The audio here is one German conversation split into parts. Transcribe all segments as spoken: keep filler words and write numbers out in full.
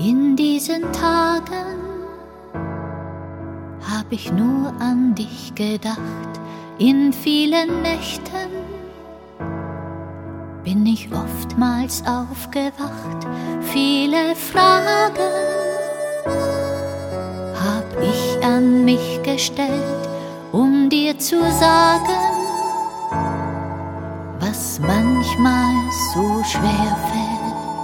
In diesen Tagen hab ich nur an dich gedacht. In vielen Nächten bin ich oftmals aufgewacht. Viele Fragen hab ich an mich gestellt, um dir zu sagen, was manchmal so schwer fällt.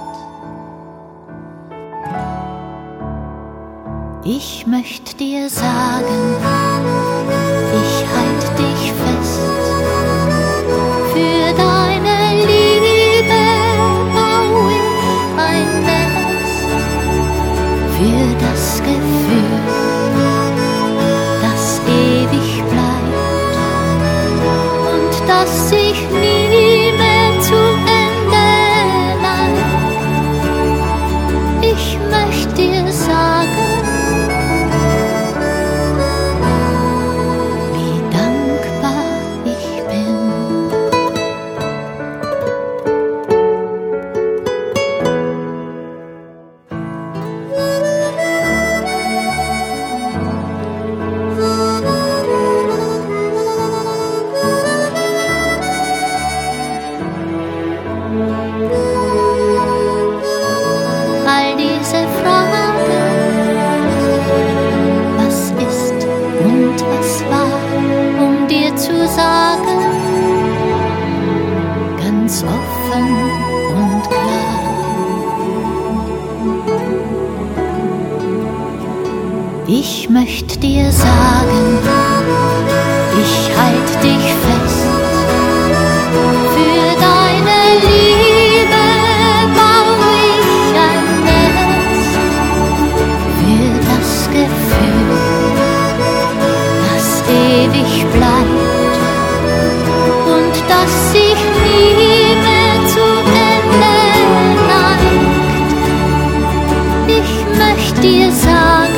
Ich möchte dir sagen, ich halt dich fest. Für deine Liebe bau ich ein Nest. Für das Gefühl, das ewig bleibt und das sich nie mehr zu Ende neigt. Ich möchte dir sagen, all diese Fragen, was ist und was war, um dir zu sagen, ganz offen und klar. Ich möchte dir sagen, ich halt dich fest. Für deine Liebe bau ich ein Nest. Für das Gefühl, das ewig bleibt und das sich nie mehr zu Ende neigt. Ich möchte dir sagen,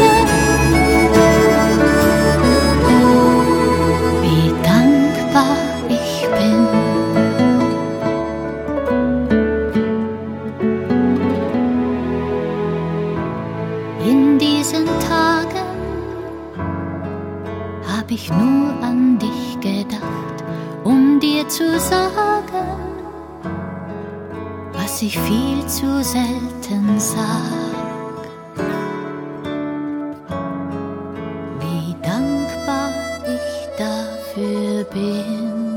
wie dankbar ich bin. In diesen Tagen hab ich nur an dich gedacht, um dir zu sagen, was ich viel zu selten sag. Wie dankbar ich dafür bin.